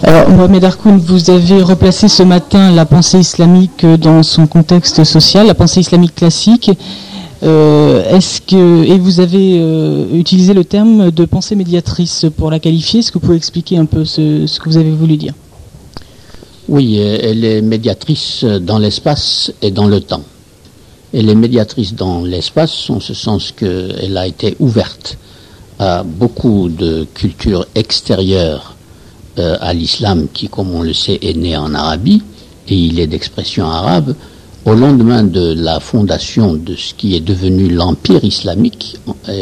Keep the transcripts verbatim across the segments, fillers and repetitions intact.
Alors, Mohamed Harkoun, vous avez replacé ce matin la pensée islamique dans son contexte social, la pensée islamique classique. Euh, est-ce que, et vous avez euh, utilisé le terme de pensée médiatrice pour la qualifier. Est-ce que vous pouvez expliquer un peu ce, ce que vous avez voulu dire? Oui, elle est médiatrice dans l'espace et dans le temps. Elle est médiatrice dans l'espace en ce sens qu'elle a été ouverte à beaucoup de cultures extérieures euh, à l'islam qui, comme on le sait, est né en Arabie et il est d'expression arabe. Au lendemain de la fondation de ce qui est devenu l'Empire islamique,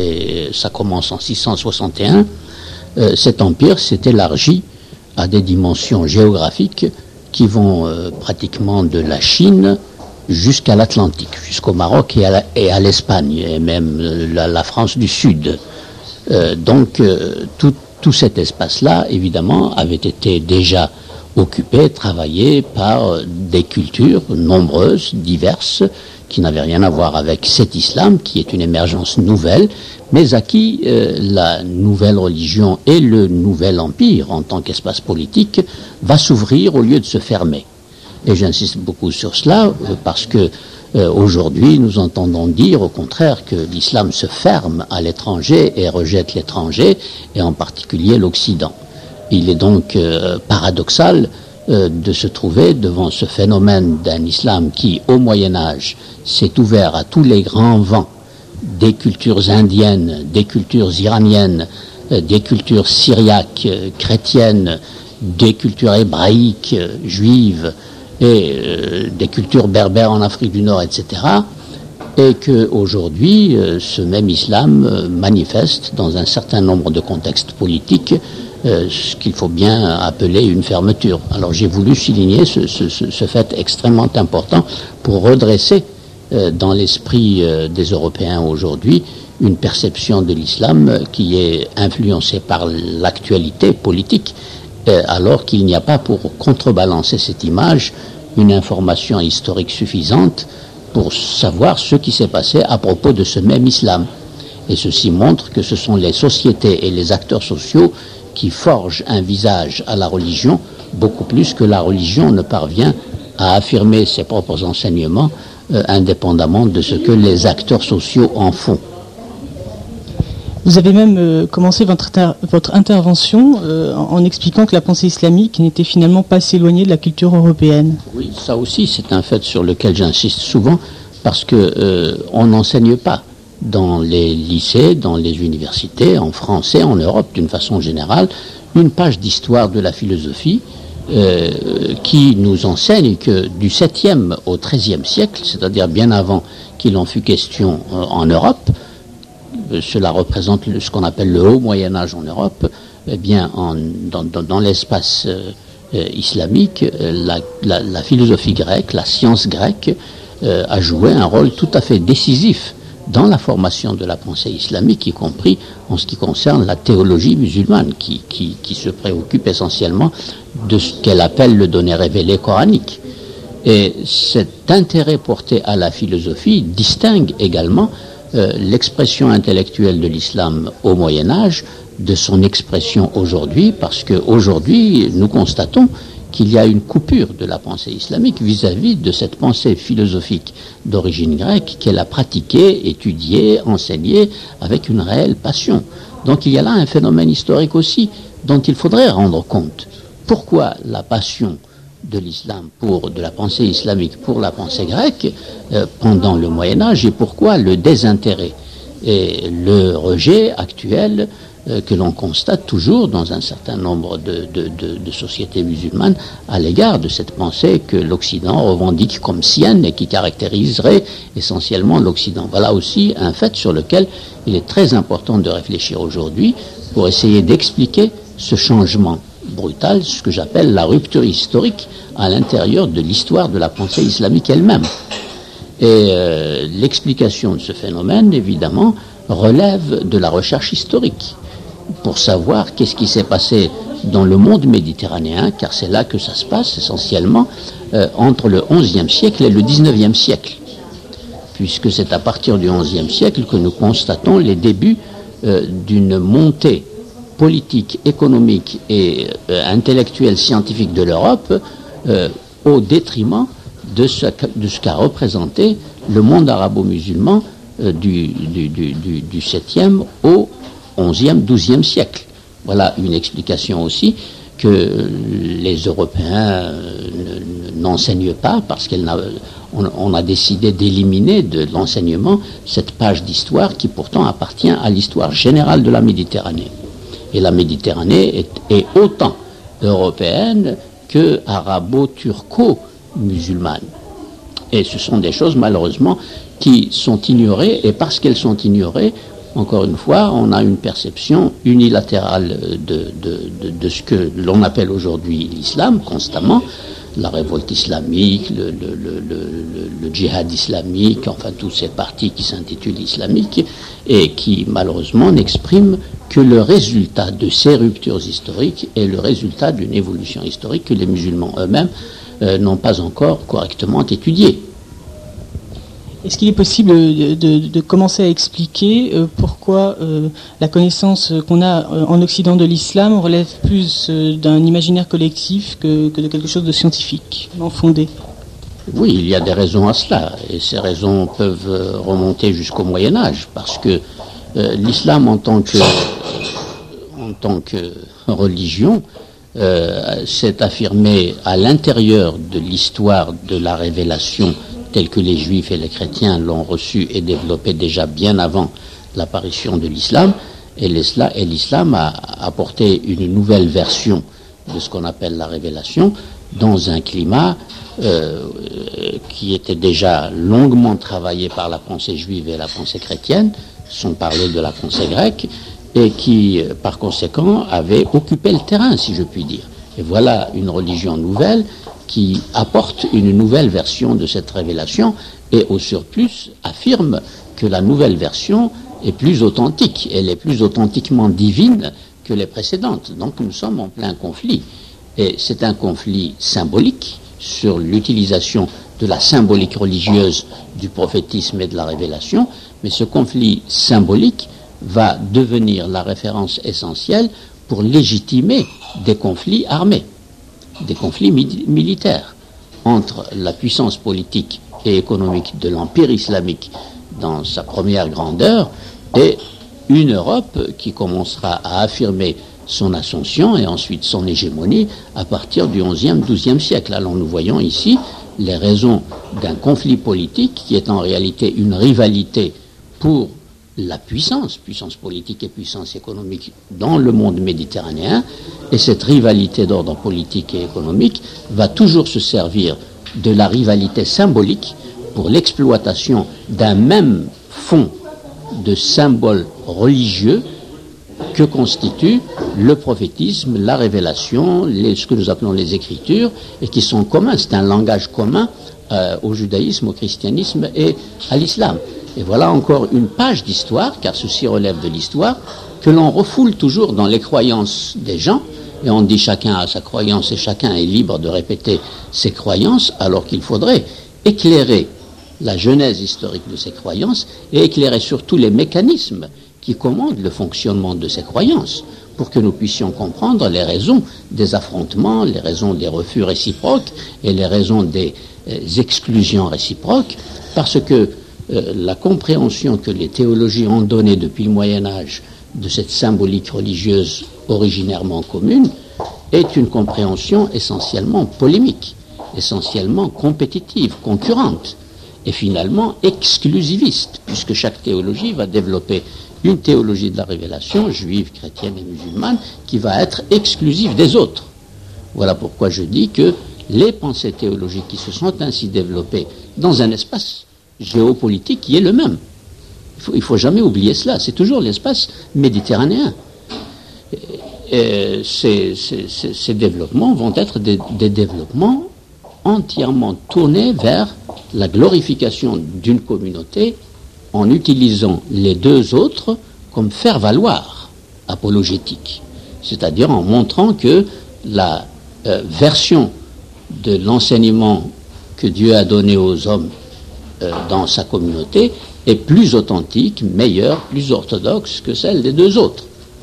et ça commence en six cent soixante et un, euh, cet empire s'est élargi à des dimensions géographiques qui vont euh, pratiquement de la Chine jusqu'à l'Atlantique, jusqu'au Maroc et à, la, et à l'Espagne, et même euh, la, la France du Sud. Euh, donc euh, tout, tout cet espace-là, évidemment, avait été déjà occupé, travaillé par des cultures nombreuses, diverses, qui n'avaient rien à voir avec cet islam, qui est une émergence nouvelle, mais à qui euh, la nouvelle religion et le nouvel empire, en tant qu'espace politique, va s'ouvrir au lieu de se fermer. Et j'insiste beaucoup sur cela, euh, parce que euh, aujourd'hui, nous entendons dire, au contraire, que l'islam se ferme à l'étranger et rejette l'étranger, et en particulier l'Occident. Il est donc euh, paradoxal euh, de se trouver devant ce phénomène d'un islam qui, au Moyen-Âge, s'est ouvert à tous les grands vents des cultures indiennes, des cultures iraniennes, euh, des cultures syriaques, euh, chrétiennes, des cultures hébraïques, euh, juives, et euh, des cultures berbères en Afrique du Nord, et cetera, et qu'aujourd'hui, euh, ce même islam euh, manifeste dans un certain nombre de contextes politiques Euh, ce qu'il faut bien appeler une fermeture. Alors j'ai voulu souligner ce, ce, ce fait extrêmement important pour redresser euh, dans l'esprit euh, des Européens aujourd'hui une perception de l'islam euh, qui est influencée par l'actualité politique, euh, alors qu'il n'y a pas pour contrebalancer cette image une information historique suffisante pour savoir ce qui s'est passé à propos de ce même islam. Et ceci montre que ce sont les sociétés et les acteurs sociaux qui forge un visage à la religion, beaucoup plus que la religion ne parvient à affirmer ses propres enseignements, euh, indépendamment de ce que les acteurs sociaux en font. Vous avez même euh, commencé votre, inter- votre intervention euh, en, en expliquant que la pensée islamique n'était finalement pas si éloignée de la culture européenne. Oui, ça aussi c'est un fait sur lequel j'insiste souvent, parce que euh, on n'enseigne pas dans les lycées, dans les universités, en français, en Europe d'une façon générale, une page d'histoire de la philosophie euh, qui nous enseigne que du septième au treizième siècle, c'est-à-dire bien avant qu'il en fût question euh, en Europe, euh, cela représente le, ce qu'on appelle le haut Moyen-Âge en Europe, eh bien en, dans, dans, dans l'espace euh, euh, islamique, euh, la, la, la philosophie grecque, la science grecque euh, a joué un rôle tout à fait décisif dans la formation de la pensée islamique, y compris en ce qui concerne la théologie musulmane, qui, qui, qui se préoccupe essentiellement de ce qu'elle appelle le donné révélé coranique. Et cet intérêt porté à la philosophie distingue également euh, l'expression intellectuelle de l'islam au Moyen-Âge de son expression aujourd'hui, parce qu'aujourd'hui, nous constatons qu'il y a une coupure de la pensée islamique vis-à-vis de cette pensée philosophique d'origine grecque qu'elle a pratiquée, étudiée, enseignée avec une réelle passion. Donc il y a là un phénomène historique aussi dont il faudrait rendre compte. Pourquoi la passion de l'islam, pour de la pensée islamique pour la pensée grecque euh, pendant le Moyen-Âge, et pourquoi le désintérêt et le rejet actuel que l'on constate toujours dans un certain nombre de, de, de, de sociétés musulmanes à l'égard de cette pensée que l'Occident revendique comme sienne et qui caractériserait essentiellement l'Occident. Voilà aussi un fait sur lequel il est très important de réfléchir aujourd'hui pour essayer d'expliquer ce changement brutal, ce que j'appelle la rupture historique à l'intérieur de l'histoire de la pensée islamique elle-même. Et euh, l'explication de ce phénomène, évidemment, relève de la recherche historique, pour savoir qu'est-ce qui s'est passé dans le monde méditerranéen, car c'est là que ça se passe essentiellement, euh, entre le onzième siècle et le dix-neuvième siècle, puisque c'est à partir du onzième siècle que nous constatons les débuts euh, d'une montée politique, économique et euh, intellectuelle, scientifique de l'Europe euh, au détriment de ce, de ce qu'a représenté le monde arabo-musulman euh, du, du, du, du, du septième au onzième, douzième siècle. Voilà une explication aussi que les Européens n'enseignent pas parce qu'on a, on a décidé d'éliminer de l'enseignement cette page d'histoire qui pourtant appartient à l'histoire générale de la Méditerranée. Et la Méditerranée est, est autant européenne que arabo-turco-musulmane. Et ce sont des choses malheureusement qui sont ignorées, et parce qu'elles sont ignorées, encore une fois, on a une perception unilatérale de, de, de, de ce que l'on appelle aujourd'hui l'islam, constamment, la révolte islamique, le, le, le, le, le djihad islamique, enfin tous ces partis qui s'intitulent islamiques, et qui malheureusement n'expriment que le résultat de ces ruptures historiques et le résultat d'une évolution historique que les musulmans eux-mêmes euh, n'ont pas encore correctement étudiée. Est-ce qu'il est possible de, de, de commencer à expliquer euh, pourquoi euh, la connaissance qu'on a euh, en Occident de l'islam relève plus euh, d'un imaginaire collectif que, que de quelque chose de scientifique, non fondé? Oui, il y a des raisons à cela, et ces raisons peuvent remonter jusqu'au Moyen-Âge, parce que euh, l'islam en tant que, en tant que religion euh, s'est affirmé à l'intérieur de l'histoire de la révélation tels que les juifs et les chrétiens l'ont reçu et développé déjà bien avant l'apparition de l'islam, et l'islam a apporté une nouvelle version de ce qu'on appelle la révélation dans un climat euh, qui était déjà longuement travaillé par la pensée juive et la pensée chrétienne, sans parler de la pensée grecque, et qui, par conséquent, avait occupé le terrain, si je puis dire. Et voilà une religion nouvelle qui apporte une nouvelle version de cette révélation et au surplus affirme que la nouvelle version est plus authentique, elle est plus authentiquement divine que les précédentes. Donc nous sommes en plein conflit. Et c'est un conflit symbolique sur l'utilisation de la symbolique religieuse du prophétisme et de la révélation, mais ce conflit symbolique va devenir la référence essentielle pour légitimer des conflits armés, des conflits mi- militaires entre la puissance politique et économique de l'Empire islamique dans sa première grandeur et une Europe qui commencera à affirmer son ascension et ensuite son hégémonie à partir du onzième, douzième siècle. Alors nous voyons ici les raisons d'un conflit politique qui est en réalité une rivalité pour la puissance, puissance politique et puissance économique dans le monde méditerranéen, et cette rivalité d'ordre politique et économique va toujours se servir de la rivalité symbolique pour l'exploitation d'un même fond de symboles religieux que constituent le prophétisme, la révélation, les, ce que nous appelons les Écritures, et qui sont communs. C'est un langage commun euh, au judaïsme, au christianisme et à l'islam. Et voilà encore une page d'histoire, car ceci relève de l'histoire, que l'on refoule toujours dans les croyances des gens, et on dit chacun a sa croyance et chacun est libre de répéter ses croyances, alors qu'il faudrait éclairer la genèse historique de ces croyances et éclairer surtout les mécanismes qui commandent le fonctionnement de ces croyances, pour que nous puissions comprendre les raisons des affrontements, les raisons des refus réciproques et les raisons des euh, exclusions réciproques, parce que euh, la compréhension que les théologies ont donnée depuis le Moyen-Âge de cette symbolique religieuse originairement commune est une compréhension essentiellement polémique, essentiellement compétitive, concurrente, et finalement exclusiviste, puisque chaque théologie va développer une théologie de la révélation, juive, chrétienne et musulmane, qui va être exclusive des autres. Voilà pourquoi je dis que les pensées théologiques qui se sont ainsi développées dans un espace géopolitique qui est le même. Il ne faut, faut jamais oublier cela, c'est toujours l'espace méditerranéen. Et, et ces, ces, ces, ces développements vont être des, des développements entièrement tournés vers la glorification d'une communauté en utilisant les deux autres comme faire-valoir apologétique, c'est-à-dire en montrant que la euh, version de l'enseignement que Dieu a donné aux hommes euh, dans sa communauté est plus authentique, meilleure, plus orthodoxe que celle des deux autres.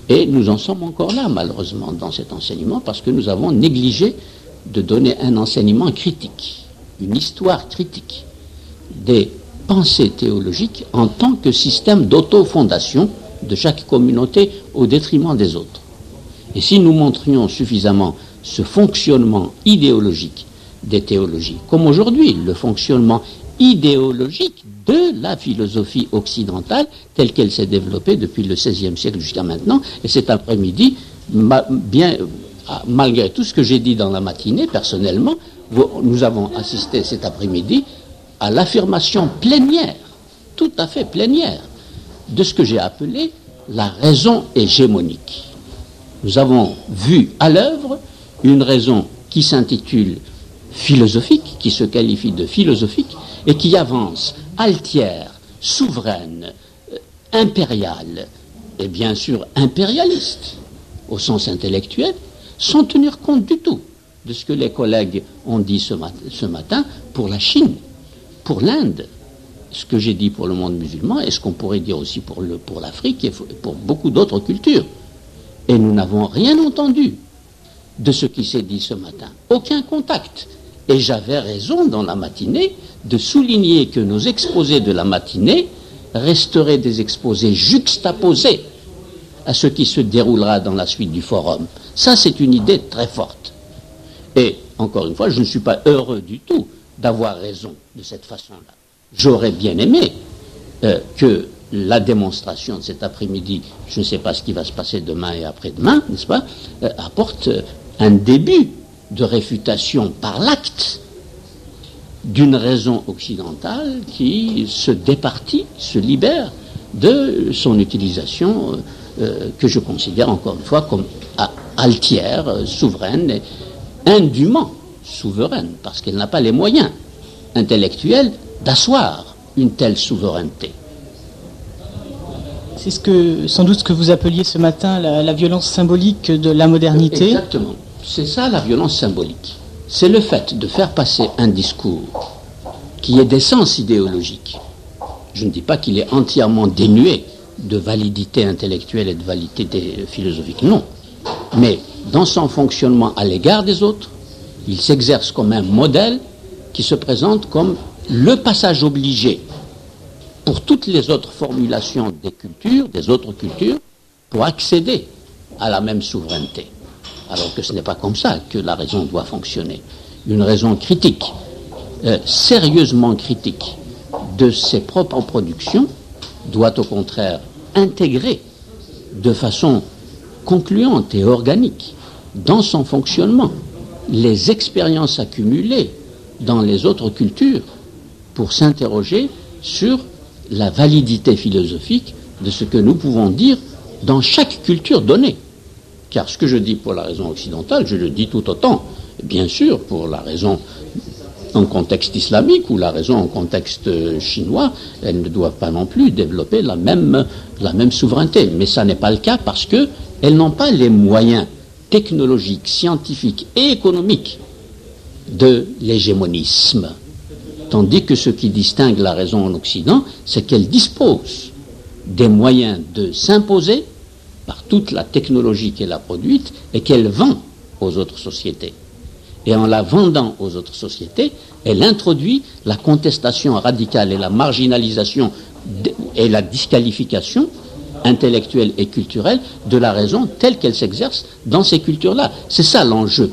Et nous en sommes encore là, malheureusement, dans cet enseignement, parce que nous avons négligé de donner un enseignement critique, une histoire critique des pensées théologiques en tant que système d'autofondation de chaque communauté au détriment des autres. Et si nous montrions suffisamment ce fonctionnement idéologique des théologies, comme aujourd'hui le fonctionnement idéologique de la philosophie occidentale telle qu'elle s'est développée depuis le seizième siècle jusqu'à maintenant, et cet après-midi, ma, bien, malgré tout ce que j'ai dit dans la matinée, personnellement, nous avons assisté cet après-midi à l'affirmation plénière, tout à fait plénière, de ce que j'ai appelé la raison hégémonique. Nous avons vu à l'œuvre une raison qui s'intitule philosophique, qui se qualifie de philosophique, et qui avance altière, souveraine, euh, impériale, et bien sûr impérialiste, au sens intellectuel, sans tenir compte du tout de ce que les collègues ont dit ce, mat- ce matin pour la Chine, pour l'Inde, ce que j'ai dit pour le monde musulman, et ce qu'on pourrait dire aussi pour, le, pour l'Afrique et pour beaucoup d'autres cultures. Et nous n'avons rien entendu de ce qui s'est dit ce matin, aucun contact. Et j'avais raison dans la matinée de souligner que nos exposés de la matinée resteraient des exposés juxtaposés à ce qui se déroulera dans la suite du forum. Ça, c'est une idée très forte. Et, encore une fois, je ne suis pas heureux du tout d'avoir raison de cette façon-là. J'aurais bien aimé euh, que la démonstration de cet après-midi, je ne sais pas ce qui va se passer demain et après-demain, n'est-ce pas, euh, apporte euh, un début de réfutation par l'acte d'une raison occidentale qui se départit, se libère de son utilisation euh, que je considère encore une fois comme altière, euh, souveraine, et indûment souveraine, parce qu'elle n'a pas les moyens intellectuels d'asseoir une telle souveraineté. C'est ce que, sans doute ce que vous appeliez ce matin la, la violence symbolique de la modernité. Exactement. C'est ça la violence symbolique. C'est le fait de faire passer un discours qui est d'essence idéologique. Je ne dis pas qu'il est entièrement dénué de validité intellectuelle et de validité philosophique, non. Mais dans son fonctionnement à l'égard des autres, il s'exerce comme un modèle qui se présente comme le passage obligé pour toutes les autres formulations des cultures, des autres cultures, pour accéder à la même souveraineté. Alors que ce n'est pas comme ça que la raison doit fonctionner. Une raison critique, euh, sérieusement critique de ses propres productions, doit au contraire intégrer de façon concluante et organique dans son fonctionnement les expériences accumulées dans les autres cultures pour s'interroger sur la validité philosophique de ce que nous pouvons dire dans chaque culture donnée. Car ce que je dis pour la raison occidentale, je le dis tout autant, bien sûr, pour la raison en contexte islamique ou la raison en contexte chinois, elles ne doivent pas non plus développer la même, la même souveraineté. Mais ça n'est pas le cas parce qu'elles n'ont pas les moyens technologiques, scientifiques et économiques de l'hégémonisme. Tandis que ce qui distingue la raison en Occident, c'est qu'elle dispose des moyens de s'imposer par toute la technologie qu'elle a produite et qu'elle vend aux autres sociétés. Et en la vendant aux autres sociétés, elle introduit la contestation radicale et la marginalisation et la disqualification intellectuelle et culturelle de la raison telle qu'elle s'exerce dans ces cultures-là. C'est ça l'enjeu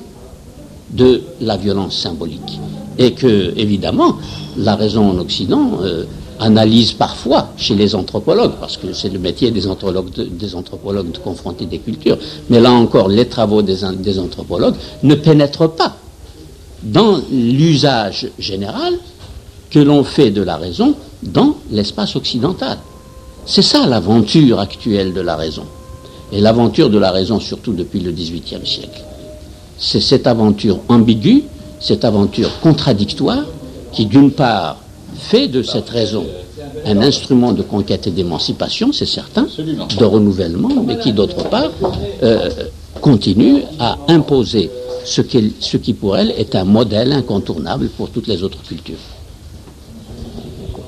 de la violence symbolique. Et que, évidemment, la raison en Occident euh, analyse parfois chez les anthropologues, parce que c'est le métier des anthropologues, de, des anthropologues de confronter des cultures, mais là encore, les travaux des, des anthropologues ne pénètrent pas dans l'usage général que l'on fait de la raison dans l'espace occidental. C'est ça l'aventure actuelle de la raison. Et l'aventure de la raison, surtout depuis le dix-huitième siècle. C'est cette aventure ambiguë, cette aventure contradictoire, qui d'une part fait de cette raison un instrument de conquête et d'émancipation, c'est certain, de renouvellement, mais qui d'autre part euh, continue à imposer ce, ce qui pour elle est un modèle incontournable pour toutes les autres cultures.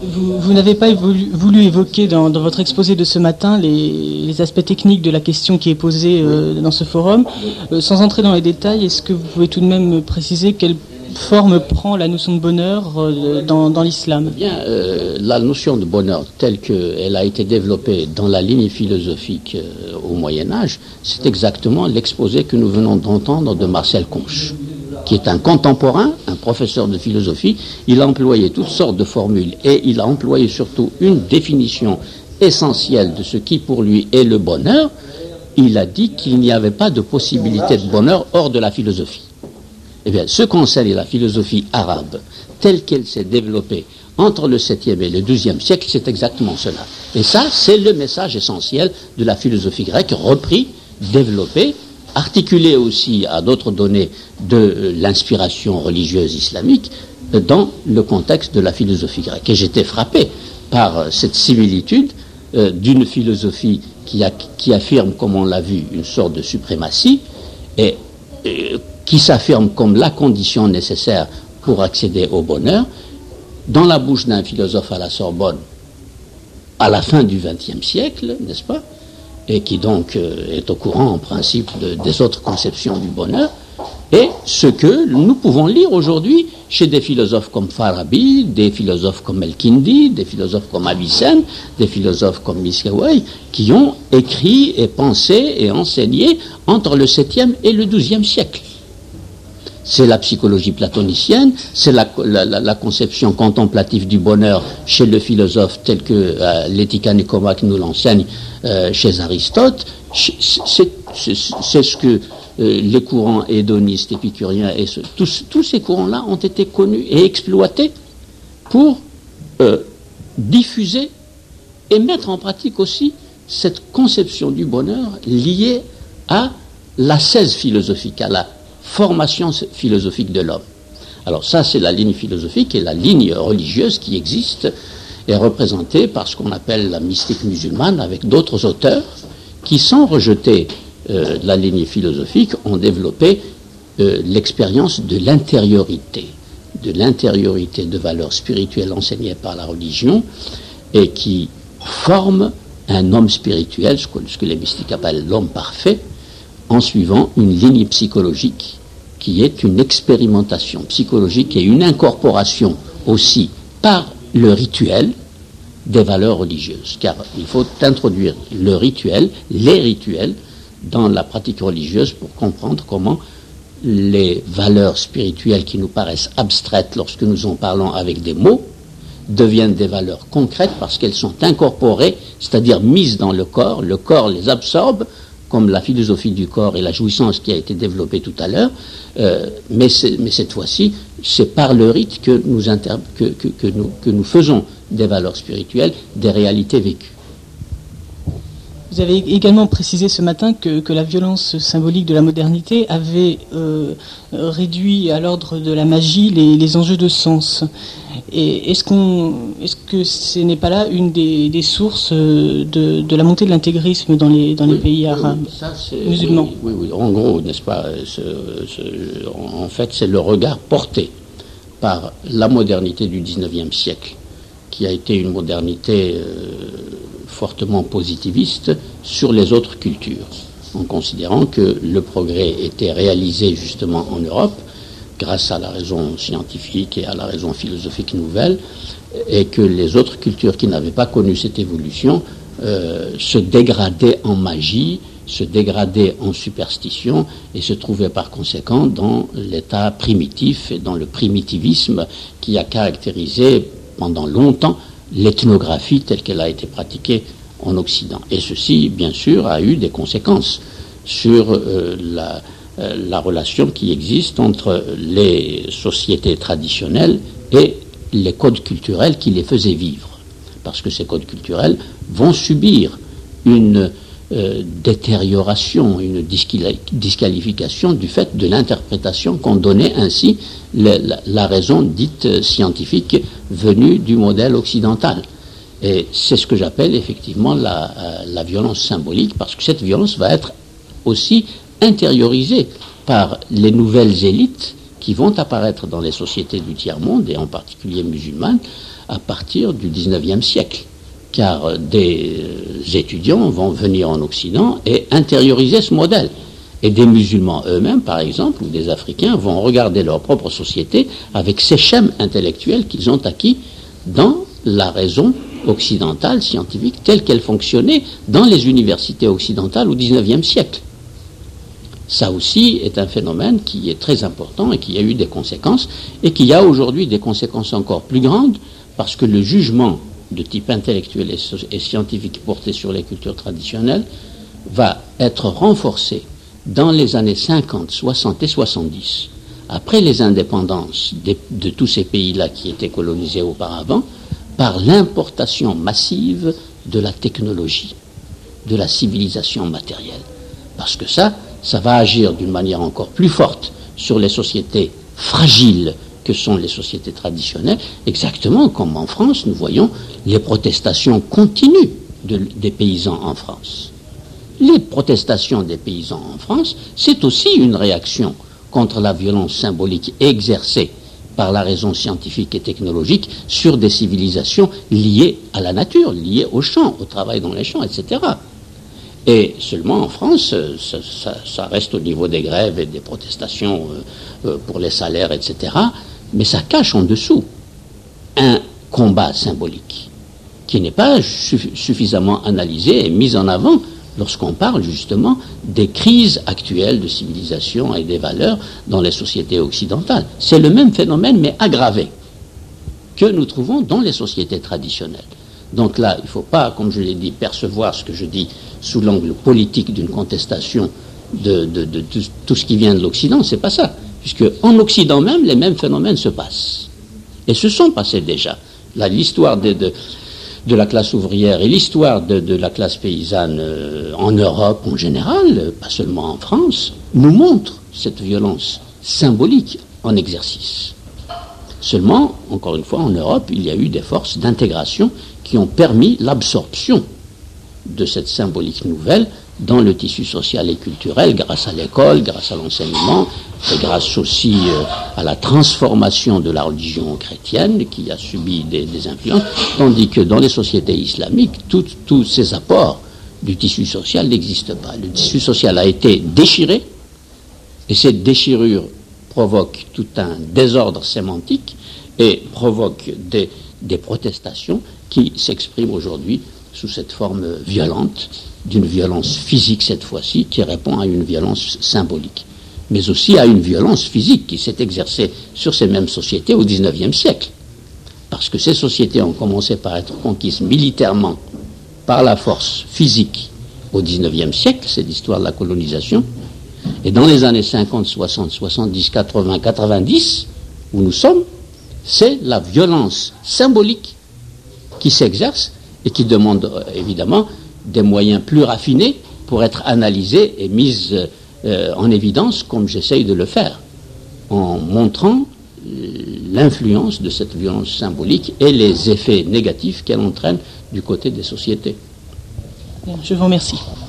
Vous, vous n'avez pas évolu, voulu évoquer dans, dans votre exposé de ce matin les, les aspects techniques de la question qui est posée euh, dans ce forum. Euh, sans entrer dans les détails, est-ce que vous pouvez tout de même préciser quelle forme prend la notion de bonheur euh, dans, dans l'islam ? Bien, euh, la notion de bonheur telle qu'elle a été développée dans la ligne philosophique euh, au Moyen-Âge, c'est exactement l'exposé que nous venons d'entendre de Marcel Conche, qui est un contemporain, un professeur de philosophie. Il a employé toutes sortes de formules et il a employé surtout une définition essentielle de ce qui pour lui est le bonheur. Il a dit qu'il n'y avait pas de possibilité de bonheur hors de la philosophie. Eh bien, ce qu'enseigne la philosophie arabe, telle qu'elle s'est développée entre le septième et le douzième siècle, c'est exactement cela. Et ça, c'est le message essentiel de la philosophie grecque, repris, développé, articulé aussi à d'autres données de l'inspiration religieuse islamique dans le contexte de la philosophie grecque. Et j'étais frappé par cette similitude euh, d'une philosophie qui, a, qui affirme, comme on l'a vu, une sorte de suprématie et, et qui s'affirme comme la condition nécessaire pour accéder au bonheur, dans la bouche d'un philosophe à la Sorbonne à la fin du vingtième siècle, n'est-ce pas, et qui donc euh, est au courant en principe de, des autres conceptions du bonheur, et ce que nous pouvons lire aujourd'hui chez des philosophes comme Farabi, des philosophes comme El-Kindi, des philosophes comme Avicenne, des philosophes comme Miskawai, qui ont écrit et pensé et enseigné entre le septième et le douzième siècle. C'est la psychologie platonicienne, c'est la, la, la conception contemplative du bonheur chez le philosophe tel que euh, l'Éthica Nicomaque nous l'enseigne euh, chez Aristote. C'est, c'est, c'est ce que euh, les courants hédonistes, épicuriens, et ce, tous, tous ces courants-là ont été connus et exploités pour euh, diffuser et mettre en pratique aussi cette conception du bonheur liée à l'ascèse philosophique, à la formation philosophique de l'homme. Alors ça, c'est la ligne philosophique, et la ligne religieuse qui existe est représentée par ce qu'on appelle la mystique musulmane, avec d'autres auteurs qui, sans rejeter euh, la ligne philosophique, ont développé euh, l'expérience de l'intériorité, de l'intériorité de valeurs spirituelles enseignées par la religion, et qui forment un homme spirituel, ce que, ce que les mystiques appellent l'homme parfait, en suivant une ligne psychologique qui est une expérimentation psychologique et une incorporation aussi par le rituel des valeurs religieuses. Car il faut introduire le rituel, les rituels, dans la pratique religieuse pour comprendre comment les valeurs spirituelles qui nous paraissent abstraites lorsque nous en parlons avec des mots deviennent des valeurs concrètes parce qu'elles sont incorporées, c'est-à-dire mises dans le corps, le corps les absorbe, comme la philosophie du corps et la jouissance qui a été développée tout à l'heure, euh, mais, mais cette fois-ci, c'est par le rite que nous, inter- que, que, que, nous, que nous faisons des valeurs spirituelles, des réalités vécues. Vous avez également précisé ce matin que, que la violence symbolique de la modernité avait euh, réduit à l'ordre de la magie les, les enjeux de sens. Et est-ce, qu'on, est-ce que ce n'est pas là une des, des sources de, de la montée de l'intégrisme dans les, dans les oui, pays arabes, oui, ça, c'est, musulmans? Oui, oui, oui, en gros, n'est-ce pas, ce, ce, en fait, c'est le regard porté par la modernité du dix-neuvième siècle, qui a été une modernité euh, fortement positiviste sur les autres cultures, en considérant que le progrès était réalisé justement en Europe grâce à la raison scientifique et à la raison philosophique nouvelle, et que les autres cultures qui n'avaient pas connu cette évolution euh, se dégradaient en magie, se dégradaient en superstition et se trouvaient par conséquent dans l'état primitif et dans le primitivisme qui a caractérisé pendant longtemps l'ethnographie telle qu'elle a été pratiquée en Occident. Et ceci, bien sûr, a eu des conséquences sur euh, la, euh, la relation qui existe entre les sociétés traditionnelles et les codes culturels qui les faisaient vivre. Parce que ces codes culturels vont subir une euh, détérioration, une disquali- disqualification du fait de l'interprétation qu'ont donnait ainsi le, la, la raison dite scientifique venue du modèle occidental. Et c'est ce que j'appelle effectivement la, euh, la violence symbolique, parce que cette violence va être aussi intériorisée par les nouvelles élites qui vont apparaître dans les sociétés du tiers-monde, et en particulier musulmanes, à partir du dix-neuvième siècle, car des étudiants vont venir en Occident et intérioriser ce modèle. Et des musulmans eux-mêmes, par exemple, ou des Africains, vont regarder leur propre société avec ces schèmes intellectuels qu'ils ont acquis dans la raison occidentale, scientifique, telle qu'elle fonctionnait dans les universités occidentales au dix-neuvième siècle. Ça aussi est un phénomène qui est très important et qui a eu des conséquences, et qui a aujourd'hui des conséquences encore plus grandes, parce que le jugement de type intellectuel et, et scientifique porté sur les cultures traditionnelles va être renforcé dans les années cinquante, soixante et soixante-dix, après les indépendances de, de tous ces pays-là qui étaient colonisés auparavant, par l'importation massive de la technologie, de la civilisation matérielle. Parce que ça, ça va agir d'une manière encore plus forte sur les sociétés fragiles que sont les sociétés traditionnelles, exactement comme en France, nous voyons les protestations continues de, des paysans en France. Les protestations des paysans en France, c'est aussi une réaction contre la violence symbolique exercée par la raison scientifique et technologique sur des civilisations liées à la nature, liées aux champs, au travail dans les champs, et cetera. Et seulement en France, ça, ça, ça reste au niveau des grèves et des protestations euh, pour les salaires, et cetera. Mais ça cache en dessous un combat symbolique qui n'est pas suffisamment analysé et mis en avant lorsqu'on parle justement des crises actuelles de civilisation et des valeurs dans les sociétés occidentales. C'est le même phénomène, mais aggravé, que nous trouvons dans les sociétés traditionnelles. Donc là, il ne faut pas, comme je l'ai dit, percevoir ce que je dis sous l'angle politique d'une contestation de, de, de, de tout ce qui vient de l'Occident. C'est pas ça, puisque en Occident même, les mêmes phénomènes se passent et se sont passés déjà. Là, l'histoire de, de de la classe ouvrière et l'histoire de, de la classe paysanne euh, en Europe en général, pas seulement en France, nous montre cette violence symbolique en exercice. Seulement, encore une fois, en Europe, il y a eu des forces d'intégration qui ont permis l'absorption de cette symbolique nouvelle dans le tissu social et culturel, grâce à l'école, grâce à l'enseignement, et grâce aussi euh, à la transformation de la religion chrétienne qui a subi des, des influences, tandis que dans les sociétés islamiques, tous ces apports du tissu social n'existent pas. Le tissu social a été déchiré, et cette déchirure provoque tout un désordre sémantique et provoque des, des protestations qui s'expriment aujourd'hui sous cette forme violente, d'une violence physique cette fois-ci, qui répond à une violence symbolique, mais aussi à une violence physique qui s'est exercée sur ces mêmes sociétés au dix-neuvième siècle. Parce que ces sociétés ont commencé par être conquises militairement par la force physique au dix-neuvième siècle, c'est l'histoire de la colonisation, et dans les années cinquante, soixante, soixante-dix, quatre-vingts, quatre-vingt-dix, où nous sommes, c'est la violence symbolique qui s'exerce et qui demande euh, évidemment des moyens plus raffinés pour être analysés et mis euh, en évidence, comme j'essaye de le faire, en montrant l'influence de cette violence symbolique et les effets négatifs qu'elle entraîne du côté des sociétés. Bien, je vous remercie.